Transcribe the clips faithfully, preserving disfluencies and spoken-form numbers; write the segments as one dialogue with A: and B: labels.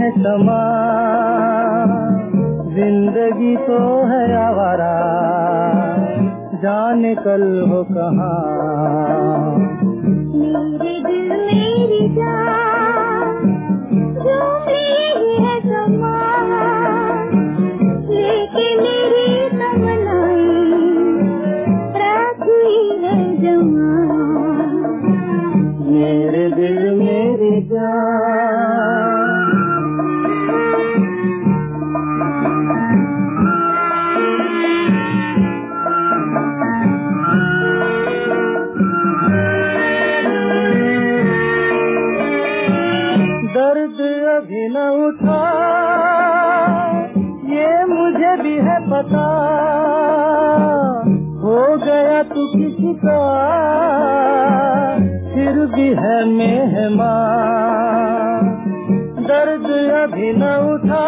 A: है समा, जिंदगी तो है आवारा, जाने कल हो कहाँ।
B: मेरे दिल मेरी जान, जो मेरी है समा, लेके मेरी तमन्नाएं राखी है जमा।
A: मेरे दिल मेरी जान, दर्द अभी न उठा ये मुझे भी है पता, हो गया तू किसी का फिर भी है मेहमान। दर्द अभी न उठा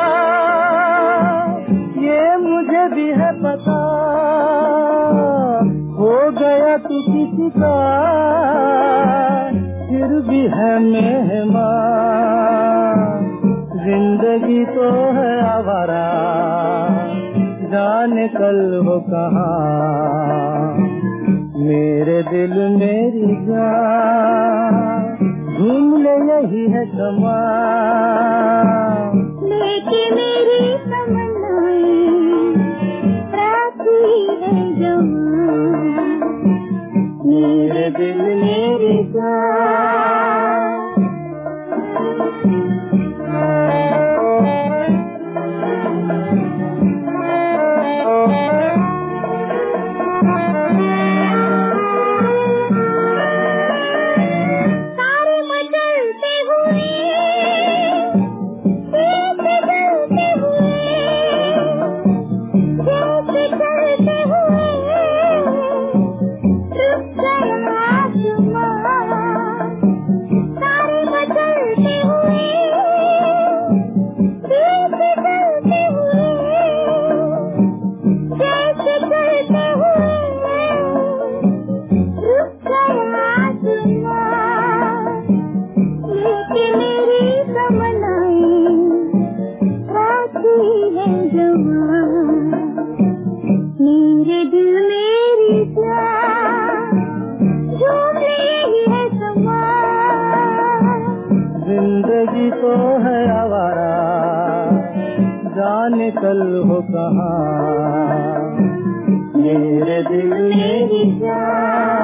A: ये मुझे भी है पता, हो गया तू किसी का फिर भी है मेहमान। जिंदगी तो है आवारा, जाने कल हो कहाँ। मेरे दिल मेरी जान, घूम ले यही है समा,
B: लेके मेरी तमन्नाएं राखी है जमा।
A: मेरे दिल मेरी जान।
B: मेरे दिल मेरी जान, जो मेरी है समा,
A: जिंदगी तो है आवारा, जाने कल हो कहाँ। मेरे दिल मेरी जान।